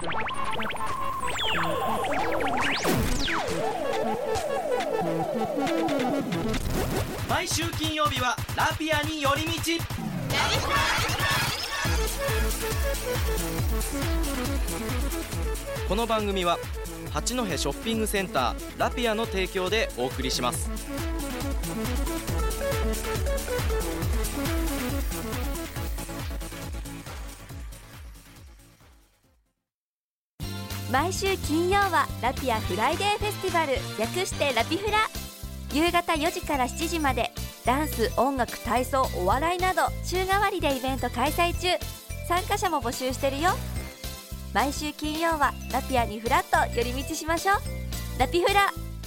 毎週金曜日はラピアに寄り道。この番組は八戸ショッピングセンターラピアの提供でお送りします。 毎週金曜はラピアフライデーフェスティバル、略してラピフラ。夕方4時から7時までダンス、音楽、体操、お笑いなど週替わりでイベント開催中。参加者も募集してるよ。毎週金曜はラピアにフラッと寄り道しましょう。ラピフラ。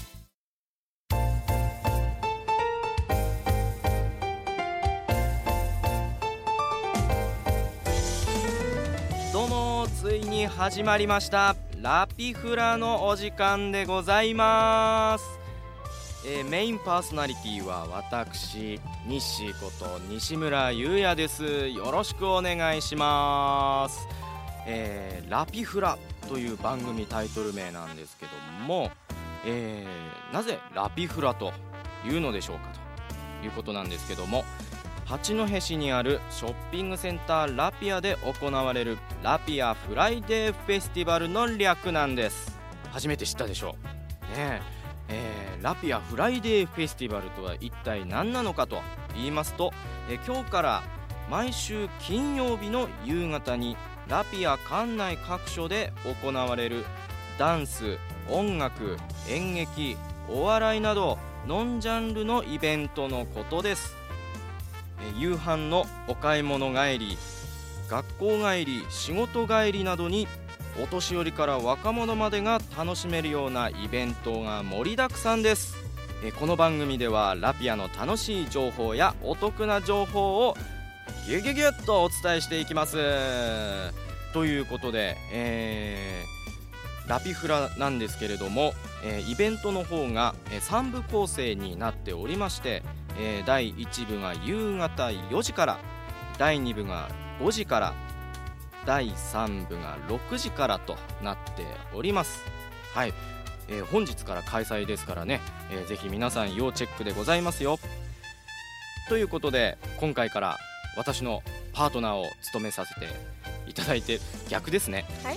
どうも、ついに始まりましたラピフラのお時間でございます。メインパーソナリティは私、ニッシーこと西村優也です。よろしくお願いします。ラピフラという番組タイトル名なんですけども、なぜラピフラというのでしょうかということなんですけども、八戸市にあるショッピングセンターラピアで行われるラピアフライデーフェスティバルの略なんです。初めて知ったでしょうね。ラピアフライデーフェスティバルとは一体何なのかと言いますと、今日から毎週金曜日の夕方にラピア館内各所で行われるダンス、音楽、演劇、お笑いなどノンジャンルのイベントのことです。夕飯のお買い物帰り、学校帰り、仕事帰りなどにお年寄りから若者までが楽しめるようなイベントが盛りだくさんです。この番組ではラピアの楽しい情報やお得な情報をギュギュギュッとお伝えしていきます。ということで、ラピフラなんですけれども、イベントの方が3部構成になっておりまして、第1部が夕方4時から、第2部が5時から、第3部が6時からとなっております。はい、本日から開催ですからね、ぜひ皆さん要チェックでございますよ。ということで今回から私のパートナーを務めさせていただいて、逆ですね。はい、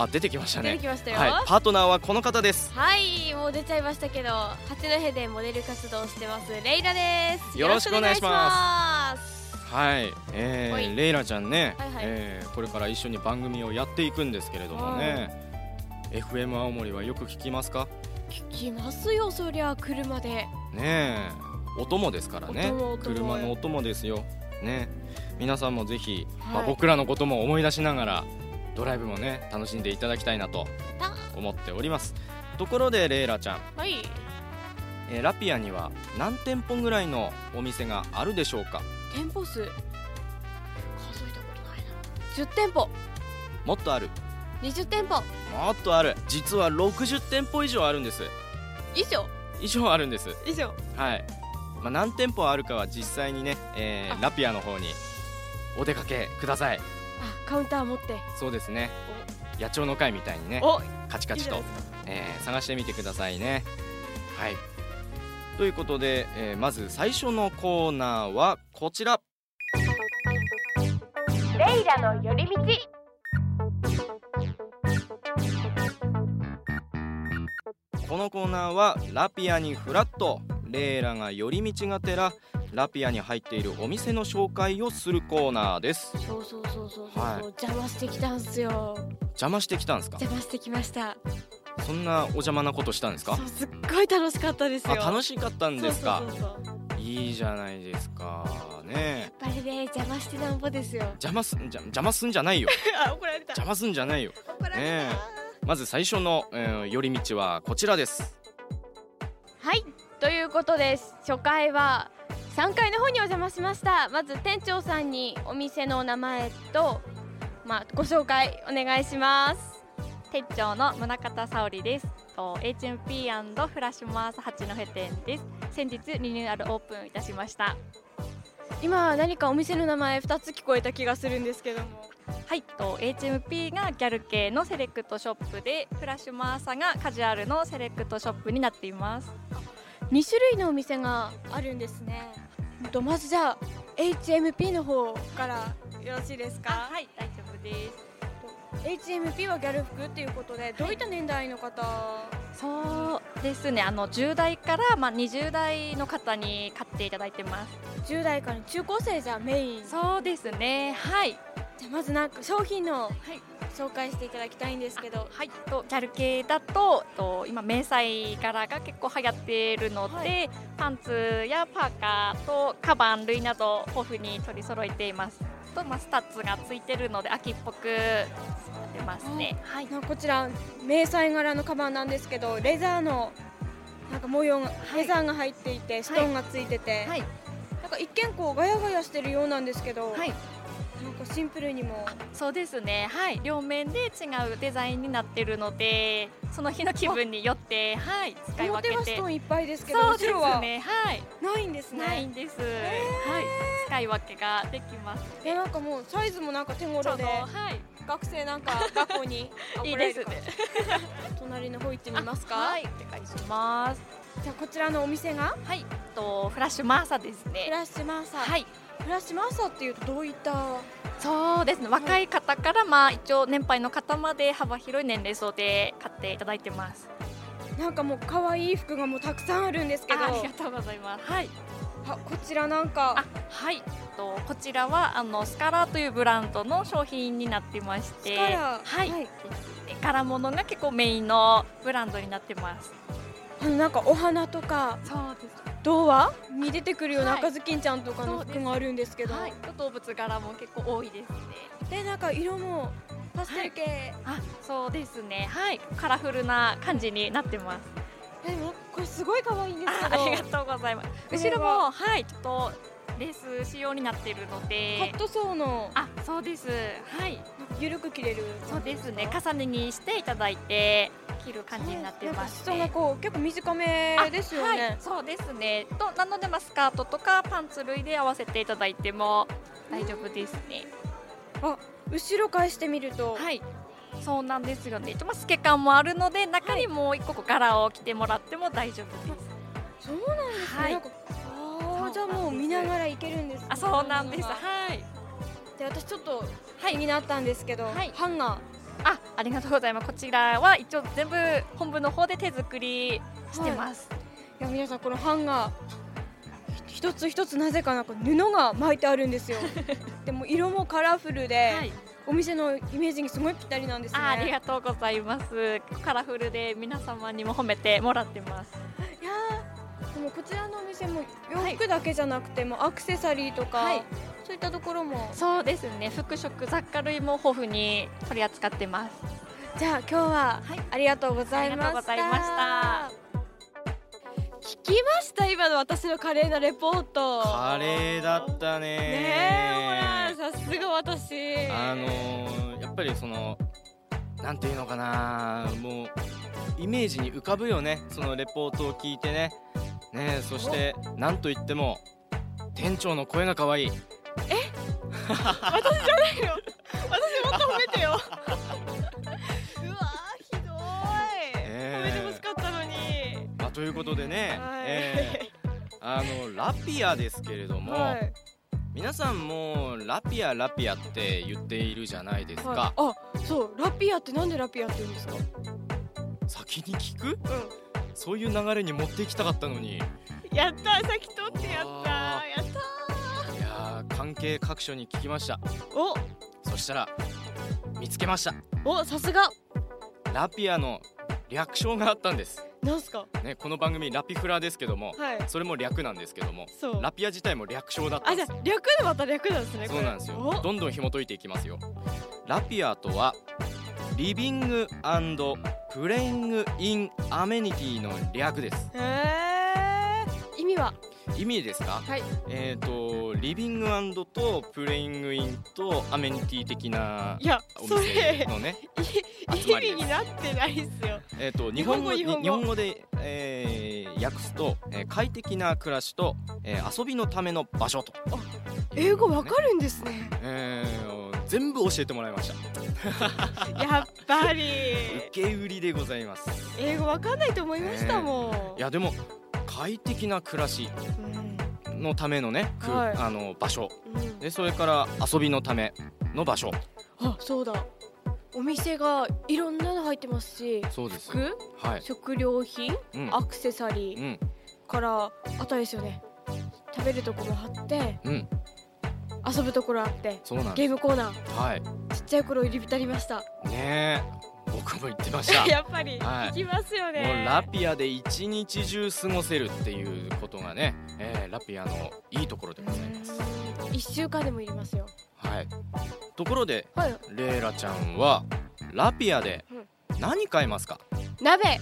出てきましたね。 出てきましたよ。 はい、パートナーはこの方です。 はい、もう出ちゃいましたけど、八戸でモデル活動してますレイラです。 よろしくお願いします。 はい、レイラちゃんね、 はいはい、 これから一緒に番組をやっていくんですけれどもね、FM 青森はよく聞きますか？ 聞きますよ、そりゃ車でねえ、お供ですからね。 お供車のお供ですよね。皆さんもぜひ、 はい、 僕らのことも思い出しながらドライブもね楽しんでいただきたいなと思っております。ところでレイラちゃん、 はい、 ラピアには何店舗ぐらいのお店があるでしょうか？ 店舗数数えたことないな。10店舗。 もっとある。 20店舗。 もっとある。実は60店舗以上あるんです。以上あるんです。はい、何店舗あるかは実際にね、ラピアの方にお出かけください。 カウンター持って。 そうですね、野鳥の会みたいにね、カチカチと探してみてくださいね。はい、ということで、まず最初のコーナーはこちら、 レイラの寄り道。 このコーナーはラピアにフラッと、レイラが寄り道がてらラピアに入っているお店の紹介をするコーナーです。 そう、 はい、 邪魔してきたんすよ。 邪魔してきたんですか？ 邪魔してきました。 そんなお邪魔なことしたんですか？ すっごい楽しかったですよ。 楽しかったんですか？ そういいじゃないですかね。 やっぱりね、邪魔してなんぼですよ。 邪魔すんじゃないよ怒られた。 邪魔すんじゃないよ。 怒られた、 ね、まず最初の、寄り道はこちらです。 はい、ということです。初回は3階の方にお邪魔しました。まず店長さんにお店の名前と、ご紹介お願いします。 店長の宗像沙織です。H&P& フラッシュマース八戸店です。先日リニューアルオープンいたしました。 今何かお店の名前2つ聞こえた気がするんですけども、 はい、HMP がギャル系のセレクトショップで、フラッシュマーサがカジュアルのセレクトショップになっています。 2種類のお店があるんですね。まずじゃあ HMP の方からよろしいですか？ はい、大丈夫です。 HMP はギャル服っていうことで、どういった年代の方？ そうですね、10代から、20代の方に買っていただいてます。 10代から中高生じゃメイン。 そうですね、はい。 じゃあまずなんか商品の紹介していただきたいんですけど。 はい、ギャル系だと今迷彩柄が結構流行っているので、パンツやパーカーとカバン類など豊富に取り揃えています。と、スタッツがついてるので秋っぽく出ますね。はい、 こちら迷彩柄のカバンなんですけど、レザーのなんか模様が、レザーが入っていてストーンがついてて、なんか一見こうガヤガヤしてるようなんですけど、なんかシンプルにも。 そうですね、はい、両面で違うデザインになってるので、その日の気分によって、使い分けて。 表はストーンいっぱいですけど、 そうです後ろはね、 ないんですね。 ないんです。使い分けができます。 なんかもうサイズもなんか手頃で、学生なんか学校にいいですね。 隣の方行ってみますか？ はい、お願いします。 じゃあこちらのお店が、 フラッシュマーサですね。 フラッシュマーサ。 はい。 フラッシュマーサっていうとどういった？ そうですね、若い方から一応年配の方まで幅広い年齢層で買っていただいてます。 なんかもう可愛い服がもうたくさんあるんですけど。 ありがとうございます。はい。 こちらなんか。 はい。こちらはスカラーというブランドの商品になってまして、 スカラー。 はい。柄物が結構メインのブランドになってます。 なんかお花とか。 そうです。 童話に出てくるような赤ずきんちゃんとかの服があるんですけど、 動物柄も結構多いですね。 でなんか色もパステル系、 そうですね、カラフルな感じになってます。 これすごい可愛いんですけど。 ありがとうございます。後ろもちょっとレース仕様になっているので、 カットソーの。 そうです。 緩く着れる。 そうですね、重ねにしていただいて着る感じになってます。 裾がこう結構短めですよね。 そうですね。なのでスカートとかパンツ類で合わせていただいても大丈夫ですね。 後ろ返してみると。 そうなんですよね。透け感もあるので、中にもう一個柄を着てもらっても大丈夫です。 そうなんですね。じゃあもう見ながらいけるんですね。 そうなんです。 で私ちょっと気になったんですけど、ハンガー。 ありがとうございます。こちらは一応全部本部の方で手作りしてます。 いや皆さん、このハンガー一つ一つなぜかなんか布が巻いてあるんですよ。でも色もカラフルで、お店のイメージにすごいぴったりなんですね。 ありがとうございます。カラフルで皆様にも褒めてもらってます。 いやでもこちらのお店も洋服だけじゃなくてもアクセサリーとか、そういったところも。そうですね、服飾雑貨類も豊富に取り扱ってます。 じゃあ今日はありがとうございました。 ありがとうございました。 聞きました？今の私の華麗なレポート。 華麗だったね。 ねえ、ほらさすが私。 やっぱりなんていうのかな、もうイメージに浮かぶよね、そのレポートを聞いてね。そしてなんといっても店長の声が可愛い。 私じゃないよ。私もっと褒めてよ。うわひどい。褒めてほしかったのに。 ということでね、ラピアですけれども、皆さんもラピアって言っているじゃないですか。 そう、ラピアってなんでラピアって言うんですか？ 先に聞く？そういう流れに持っていきたかったのに。 やったー、先取ってやったー。 いやー、関係各所に聞きました。そしたら見つけました。 さすが。 ラピアの略称があったんです。 なんすか？ この番組ラピフラですけども、それも略なんですけども、ラピア自体も略称だったんです。 じゃあ略でまた略なんですね。 そうなんですよ。どんどん紐解いていきますよ。ラピアとはリビング&プレイング・イン・アメニティの略です。意味ですか？リビング&とプレイング・インとアメニティ的なお店のね、集まりです。 意味になってないっすよ。 日本語で、訳すと、快適な暮らしと、遊びのための場所と。 英語わかるんですね。 全部教えてもらいました。 やっぱり受け売りでございます。 英語わかんないと思いましたもん。 いやでも快適な暮らしのためのね、場所で、それから遊びのための場所。 あ、そうだ、お店がいろんなの入ってますし、 そうです。 服、食料品、アクセサリー、からあとですよね、食べるとこもあって、遊ぶところあって、ゲームコーナー、ちっちゃい頃入り浸りましたね。僕も行ってましたやっぱり行きますよね。 もうラピアで一日中過ごせるっていうことがね、ラピアのいいところでございます。 1週間でもいりますよ。 ところで、レイラちゃんはラピアで何買いますか？ 鍋。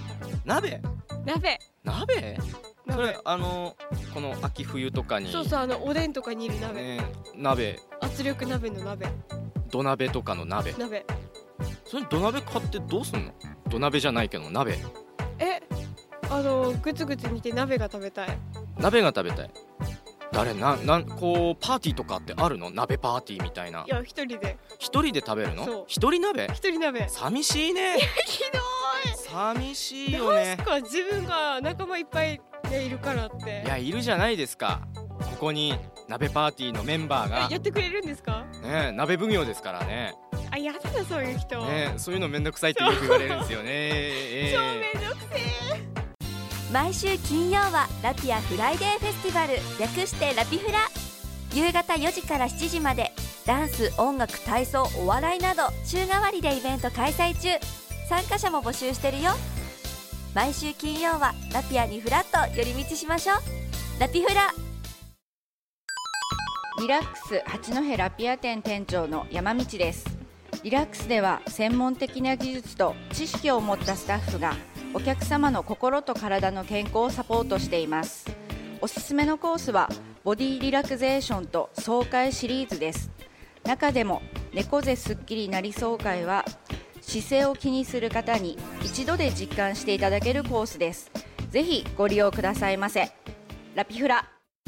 それこの秋冬とかに、 そうおでんとかにいる鍋、圧力鍋の鍋、 土鍋とかの鍋。それ土鍋買ってどうすんの？土鍋じゃないけど鍋。 グツグツ煮て鍋が食べたい。誰こうパーティーとかってあるの？鍋パーティーみたいな。 いや、一人で食べるの？ 一人鍋。寂しいね。 ひどい。 寂しいよね。 確か自分が仲間いっぱいいるからって。 いや、いるじゃないですか。ここに鍋パーティーのメンバーがやってくれるんですか？ 鍋奉行ですからね。 やだな、そういう人。 そういうのめんどくさいってよく言われるんですよね。 超めんどくせえ。 毎週金曜はラピアフライデーフェスティバル、略してラピフラ。夕方4時から7時までダンス、音楽、体操、お笑いなど週替わりでイベント開催中。参加者も募集してるよ。毎週金曜はラピアにフラッと寄り道しましょう。ラピフラ。 リラックス八戸ラピア店店長の山道です。リラックスでは専門的な技術と知識を持ったスタッフがお客様の心と体の健康をサポートしています。おすすめのコースはボディリラクゼーションと爽快シリーズです。中でも猫背すっきりなり爽快は姿勢を気にする方に一度で実感していただけるコースです。ぜひご利用くださいませ。ラピフラ。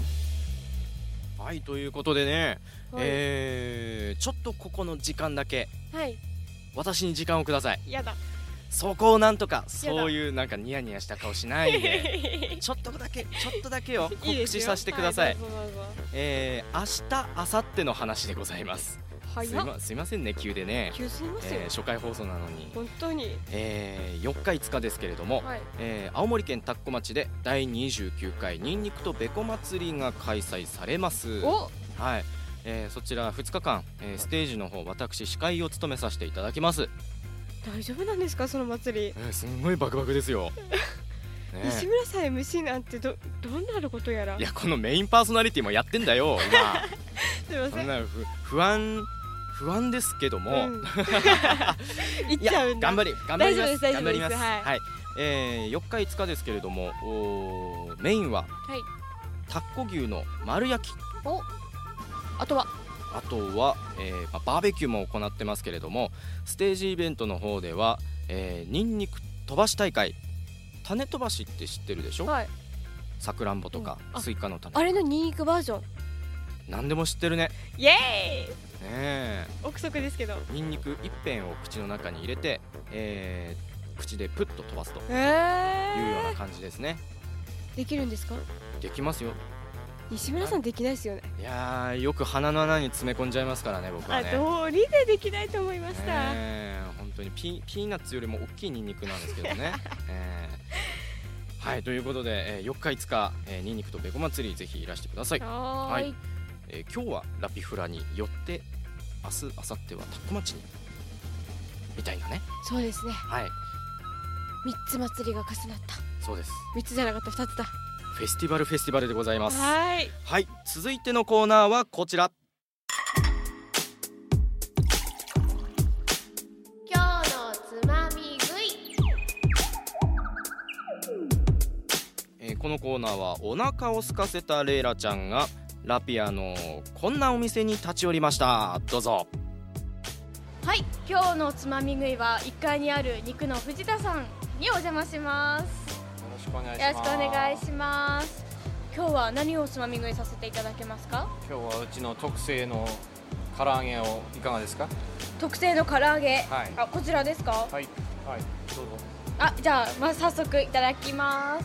ということでね、ちょっとここの時間だけ、私に時間をください。 やだ。 そこをなんとか、そういうなんかニヤニヤした顔しないでちょっとだけよ告知させてください。明日、明後日の話でございます。すいませんね、急でね。初回放送なのに本当に。 4日5日ですけれども、青森県田子町で第29回ニンニクとべこ祭りが開催されます。そちら2日間、ステージの方私司会を務めさせていただきます。 大丈夫なんですか、その祭り？ すんごいバクバクですよ西村さん MC なんてどんなることやら。 いや、このメインパーソナリティもやってんだよ今すいません、 そんな不安ですけども、 行っちゃうんだ。 頑張ります。4日5日ですけれども、メインはタッコ牛の丸焼き。 あとはバーベキューも行ってますけれども、ステージイベントの方では、ニンニク飛ばし大会。種飛ばしって知ってるでしょ？さくらんぼとかスイカの種。 あれのニンニクバージョン。 何でも知ってるね。 イエーイ。 憶測ですけど、 ニンニク一片を口の中に入れて、口でプッと飛ばすというような感じですね。 できるんですか？ できますよ。 西村さんできないですよね。 いやー、よく鼻の穴に詰め込んじゃいますからね、僕はね。 道理でできないと思いました。 本当にピーナッツよりも大きいニンニクなんですけどねということで、4日5日、ニンニクとべこ祭りぜひいらしてください。今日はラピフラに寄って、明日明後日は田子町にみたいなね。 そうですね。3つ祭りが重なった。そうです。3つじゃなかった2つだ。 フェスティバルでございます。続いてのコーナーはこちら。 今日のつまみ食い。このコーナーはお腹を空かせたレイラちゃんがラピアのこんなお店に立ち寄りました。どうぞ。 今日のつまみ食いは1階にある肉の藤田さんにお邪魔します。 よろしくお願いします。 今日は何をつまみ食いさせていただけますか？ 今日はうちの特製の唐揚げをいかがですか？ 特製の唐揚げ、 はいあ、こちらですか？ はいはい、どうぞ。 あ、じゃあ、まず早速いただきます。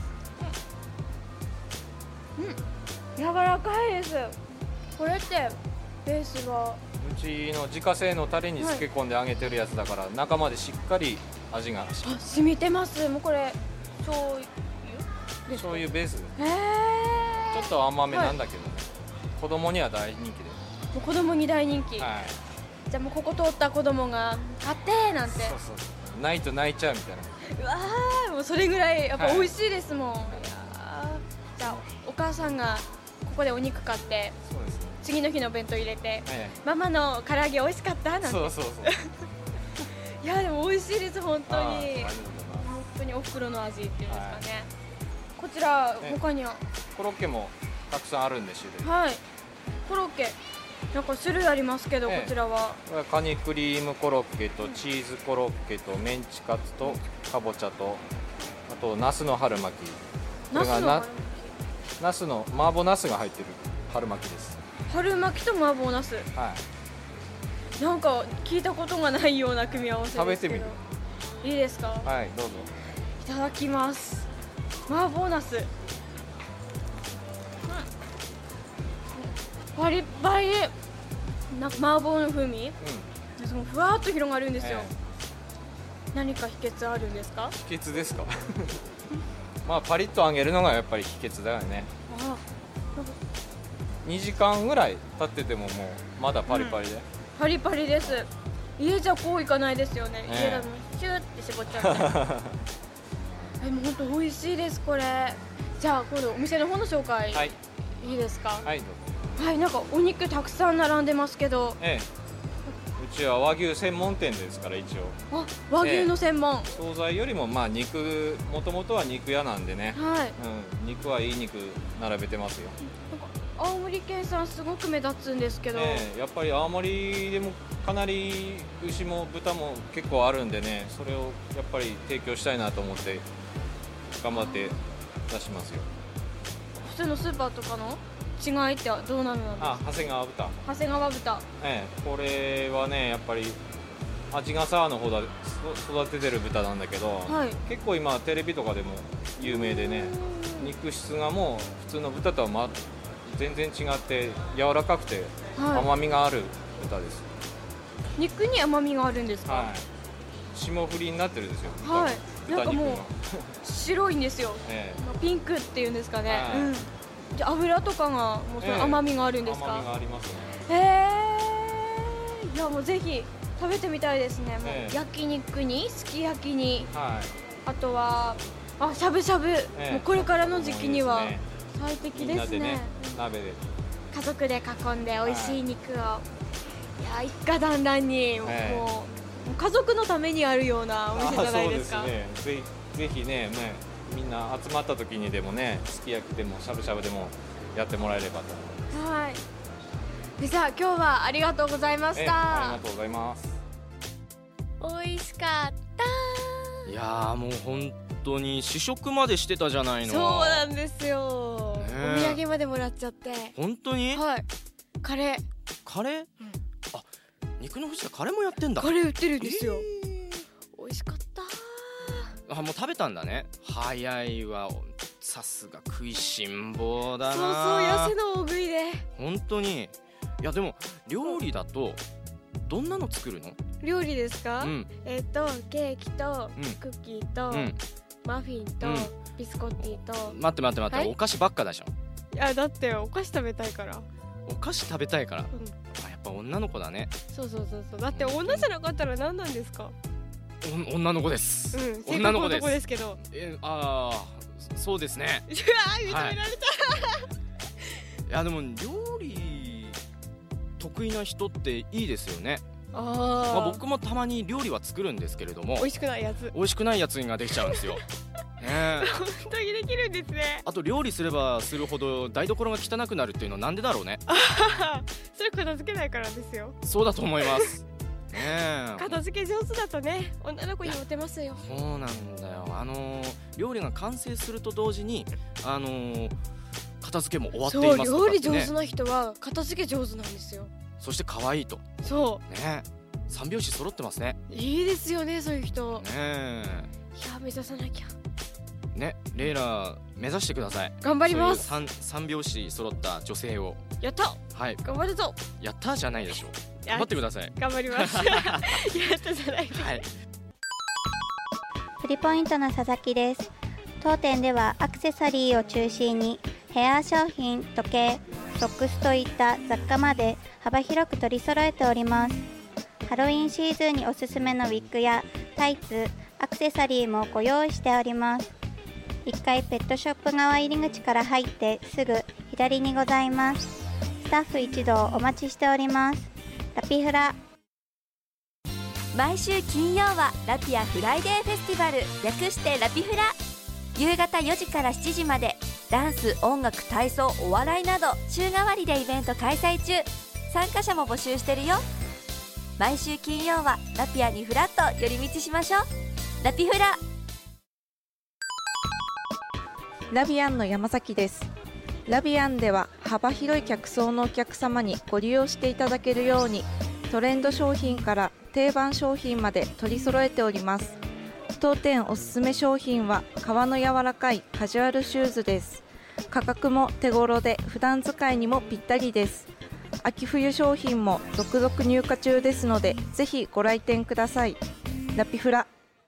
柔らかいです。これってベースはうちの自家製のタレに漬け込んで揚げてるやつだから、中までしっかり味が染みてます。もうこれ醤油ですか？ 醤油ベース。ちへょっと甘めなんだけどね、子供には大人気で。 もう子供に大人気、 はい、 じゃあもうここ通った子供が買ってなんて、 そうそう、ないと泣いちゃうみたいな。 うわー、もうそれぐらいやっぱはい美味しいですもん、いやー、じゃあお母さんがここでお肉買ってそうですね、 次の日の弁当入れて、 えママの唐揚げ美味しかったなんえ、 て。 そうそうそう。 いやでも美味しいです本当に。 ありがとうございます。 本当にお袋の味っていうんですかね、 はい、 こちらええ他には、 コロッケもたくさんあるんで種類。 はい、コロッケなんか種類ありますけど、 ええこちらはこれはカニクリームコロッケとチーズコロッケとメンチカツとかぼちゃと、あとナスの春巻き。これがナスの麻婆ナスが入ってる春巻きです。 春巻きと麻婆ナス、 はい、 なんか聞いたことがないような組み合わせですけど、 食べてみる？ いいですか？ はい、どうぞ。 いただきます。麻婆ナス、パリッパリ、なんか麻婆の風味、そのふわっと広がるんですよ、何か秘訣あるんですか？ 秘訣ですか？まあパリッと揚げるのがやっぱり秘訣だよね。 あ、 2時間ぐらい経っててももうまだパリパリで、 パリパリです。家じゃこういかないですよね、家だとシューって絞っちゃうみたいなもう本当美味しいですこれ。じゃあ今度お店の方の紹介、 はい、 いいですか？ はい、どうぞ。 はい、なんかお肉たくさん並んでますけど、 うちは和牛専門店ですから一応。 あ、和牛の専門、 惣菜よりもまあ肉、もともとは肉屋なんでね、 はい、 肉はいい肉並べてますよ。 なんか青森県産すごく目立つんですけど、 やっぱり青森でもかなり牛も豚も結構あるんでね、それをやっぱり提供したいなと思って頑張って出しますよ。 普通のスーパーとかの違いってどうなるの？ あ、長谷川豚。 長谷川豚、 これはねやっぱり鰺ヶ沢の方だ育ててる豚なんだけど、 はい、 結構今テレビとかでも有名でね、肉質がもう普通の豚とは、全然違って柔らかくて甘みがある豚です。 肉に甘みがあるんですか？ はい、霜降りになってるんですよ。 はい、なんかもう豚肉が白いんですよ、ピンクっていうんですかね、じゃあ油とかがもうその甘みがあるんですか？ 甘みがありますね。 いやもうぜひ食べてみたいですね。もう焼肉にすき焼きに、あとはしゃぶしゃぶ、もうこれからの時期には最適ですね。 みんなでね、鍋で家族で囲んで美味しい肉を、いや一家団らんに、もう家族のためにあるようなお店じゃないですか。 そうですね、ぜひね、みんな集まった時にでもね、すき焼きでもしゃぶしゃぶでもやってもらえればと思います。 はい。じゃあ今日はありがとうございました。 ありがとうございます。 美味しかった。 いやーもう本当に試食までしてたじゃないの。 そうなんですよ、お土産までもらっちゃって。 本当に？ はい、カレー、 あ、肉の藤田カレーもやってんだ。 カレー売ってるんですよ、美味しかった。 あ、もう食べたんだね。早いわ、さすが食いしん坊だな。 そうそう、痩せの大食いで。 本当に。いやでも料理だとどんなの作るの？ 料理ですか？ケーキとクッキーとマフィンとビスコッティと。 待って、お菓子ばっかだじゃん。 いやだってお菓子食べたいから。 お菓子食べたいから、やっぱ女の子だね。 そうだって女じゃなかったら何なんですか？ 女の子です。 女の子です。ですけど。 そうですね。 認められた。いやでも料理得意な人っていいですよね。僕もたまに料理は作るんですけれども、 美味しくないやつができちゃうんですよ。 本当にできるんですね。 あと料理すればするほど台所が汚くなるっていうのはなんでだろうね。 それ片付けないからですよ。 そうだと思います。 片付け上手だとね、女の子にモテますよ。 そうなんだよ。料理が完成すると同時に片付けも終わっていますとかってね。 そう、料理上手な人は片付け上手なんですよ。 そして可愛いとそね。三拍子揃ってますね。 ういいですよね、そういう人。 ねいや目指さなきゃ。 ね、レイラ目指してください。 頑張ります。 そういう三拍子揃った女性を。 やった、 はい、 頑張るぞ。 やったーじゃないでしょう。 や頑張ってください。 頑張りますやったじゃない。 はい。 プリポイントの佐々木です。当店ではアクセサリーを中心にヘア商品、時計、ソックスといった雑貨まで幅広く取り揃えております。ハロウィンシーズンにおすすめのウィッグやタイツ、アクセサリーもご用意しております。1階ペットショップ側入り口から入ってすぐ左にございます。スタッフ一同お待ちしております。ラピフラ。 毎週金曜はラピアフライデーフェスティバル、略してラピフラ。夕方4時から7時までダンス、音楽、体操、お笑いなど週替わりでイベント開催中。参加者も募集してるよ。毎週金曜はラピアにフラッと寄り道しましょう。ラピフラ。 ラビアンの山崎です。ラビアンでは幅広い客層のお客様にご利用していただけるように、トレンド商品から定番商品まで取り揃えております。当店おすすめ商品は革の柔らかいカジュアルシューズです。価格も手頃で普段使いにもぴったりです。秋冬商品も続々入荷中ですので、ぜひご来店ください。ラピフラ。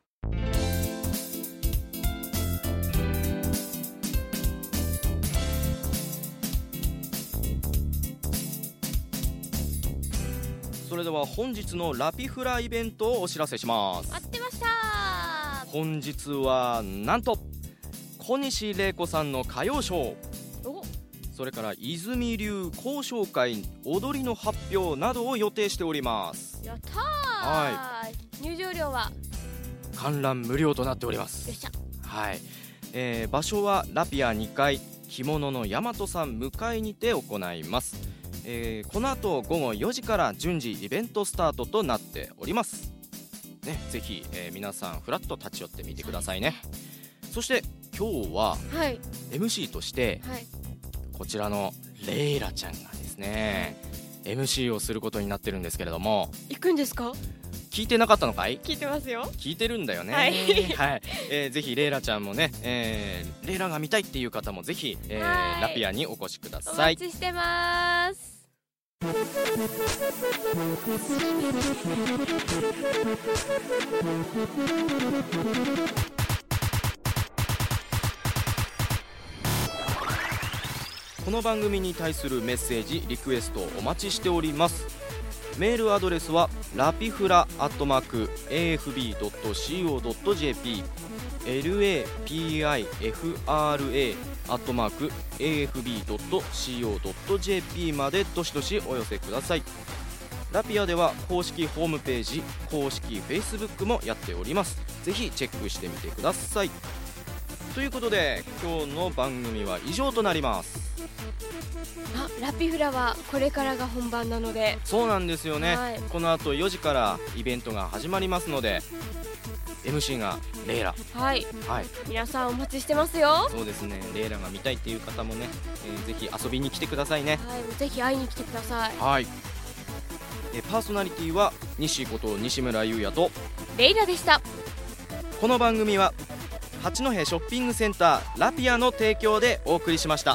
それでは本日のラピフライベントをお知らせします。 待ってました。 本日はなんと小西玲子さんの歌謡ショー、それから泉流交渉会踊りの発表などを予定しております。 やったー。入場料は観覧無料となっております。 よっしゃ。 はい、場所はラピア2階着物の大和さん向かいにて行います。この後午後4時から順次イベントスタートとなっておりますね。ぜひ、皆さんフラッと立ち寄ってみてくださいね。そして今日は MC として、こちらのレイラちゃんがですね、MC をすることになってるんですけれども。 行くんですか？ 聞いてなかったのかい？ 聞いてますよ。 聞いてるんだよね。 はいはい、ぜひレイラちゃんもね、レイラが見たいっていう方もぜひ、ラピアにお越しください。 お待ちしてます。 この番組に対するメッセージ、リクエストをお待ちしております。メールアドレスはラピフラ@afb.co.jp lapifra@afb.co.jp までどしどしお寄せください。ラピアでは公式ホームページ、公式 Facebook もやっております。ぜひチェックしてみてください。ということで今日の番組は以上となります。 ラピフラはこれからが本番なので。 そうなんですよね、 はい、 この後4時からイベントが始まりますので MC がレイラ。 はい、皆さんお待ちしてますよ。 そうですね、レイラが見たいっていう方もね、ぜひ遊びに来てくださいね。 ぜひ会いに来てください。 はい、パーソナリティは西こと西村優也とレイラでした。 この番組は八戸ショッピングセンターラピアの提供でお送りしました。